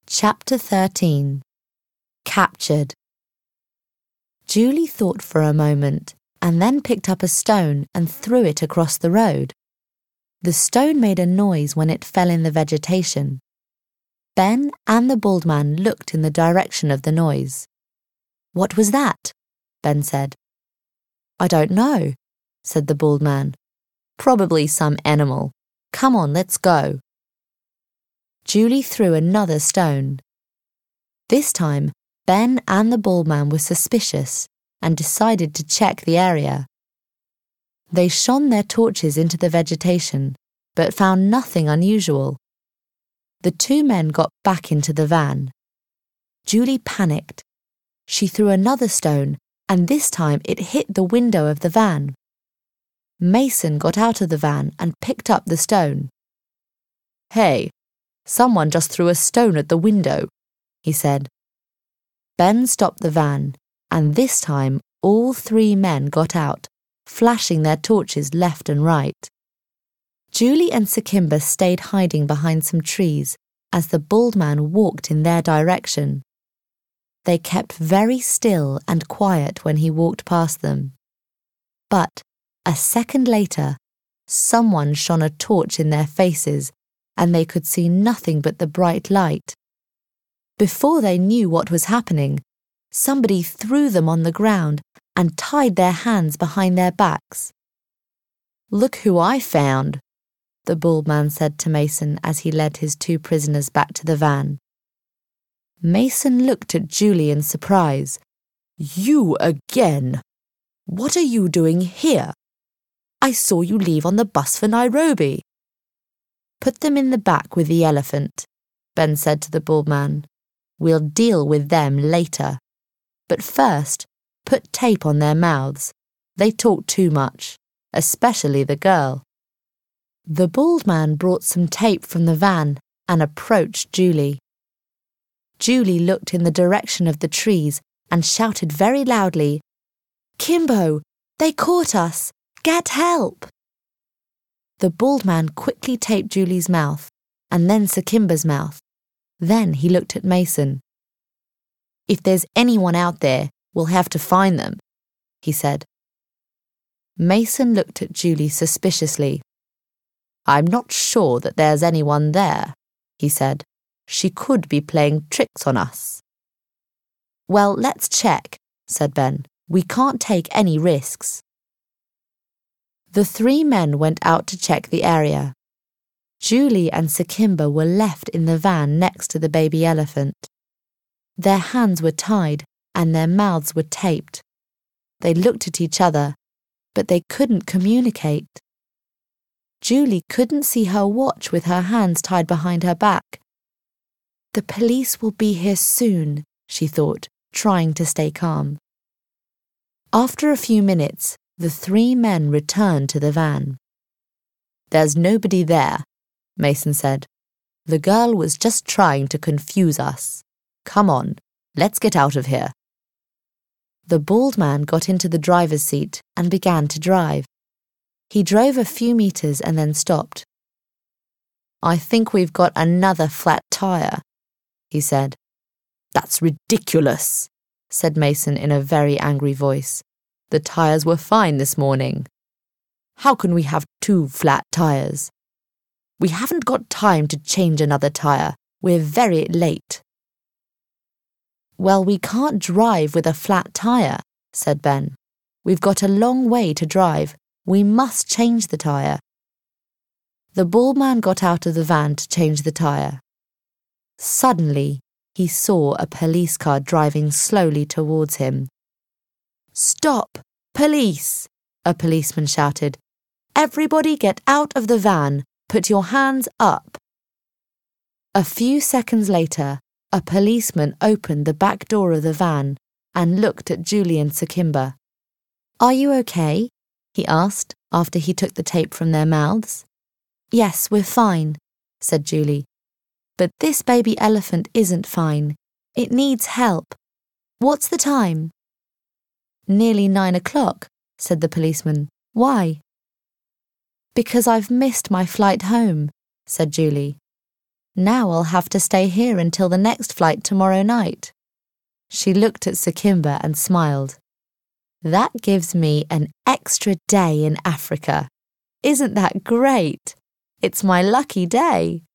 Chapter 13. Captured. Julie thought for a moment and then picked up a stone and threw it across the road. The stone made a noise when it fell in the vegetation. Ben and the bald man looked in the direction of the noise. "What was that?" Ben said. "I don't know," said the bald man. "Probably some animal. Come on, let's go." Julie threw another stone. This time, Ben and the bald man were suspicious and decided to check the area. They shone their torches into the vegetation, but found nothing unusual. The two men got back into the van. Julie panicked. She threw another stone, and this time it hit the window of the van. Mason got out of the van and picked up the stone. "Hey, someone just threw a stone at the window," he said. Ben stopped the van, and this time all three men got out, flashing their torches left and right. Julie and Sakimba stayed hiding behind some trees as the bald man walked in their direction. They kept very still and quiet when he walked past them. But a second later, someone shone a torch in their faces, and they could see nothing but the bright light. Before they knew what was happening, somebody threw them on the ground and tied their hands behind their backs. "Look who I found," the bald man said to Mason as he led his two prisoners back to the van. Mason looked at Julie in surprise. "You again? What are you doing here? I saw you leave on the bus for Nairobi." "Put them in the back with the elephant," Ben said to the bald man. "We'll deal with them later. But first, put tape on their mouths. They talk too much, especially the girl." The bald man brought some tape from the van and approached Julie. Julie looked in the direction of the trees and shouted very loudly, "Kimbo, they caught us! Get help!" The bald man quickly taped Julie's mouth and then Sakimba's mouth. Then he looked at Mason. "If there's anyone out there, we'll have to find them," he said. Mason looked at Julie suspiciously. "I'm not sure that there's anyone there," he said. "She could be playing tricks on us." "Well, let's check," said Ben. "We can't take any risks." The three men went out to check the area. Julie and Sakimba were left in the van next to the baby elephant. Their hands were tied and their mouths were taped. They looked at each other, but they couldn't communicate. Julie couldn't see her watch with her hands tied behind her back. "The police will be here soon," she thought, trying to stay calm. After a few minutes, the three men returned to the van. "There's nobody there," Mason said. "The girl was just trying to confuse us. Come on, let's get out of here." The bald man got into the driver's seat and began to drive. He drove a few meters and then stopped. "I think we've got another flat tire," he said. "That's ridiculous," said Mason in a very angry voice. "The tires were fine this morning. How can we have two flat tires? We haven't got time to change another tire. We're very late." "Well, we can't drive with a flat tire," said Ben. "We've got a long way to drive. We must change the tire." The bald man got out of the van to change the tire. Suddenly, he saw a police car driving slowly towards him. "Stop! Police!" a policeman shouted. "Everybody get out of the van! Put your hands up!" A few seconds later, a policeman opened the back door of the van and looked at Julie and Sakimba. "Are you okay?" he asked after he took the tape from their mouths. "Yes, we're fine," said Julie. "But this baby elephant isn't fine. It needs help. What's the time?" "Nearly 9 o'clock, said the policeman. "Why?" "Because I've missed my flight home," said Julie. Now I'll have to stay here until the next flight tomorrow night. She looked at Sakimba and smiled. That gives me an extra day in Africa. Isn't that great? It's my lucky day.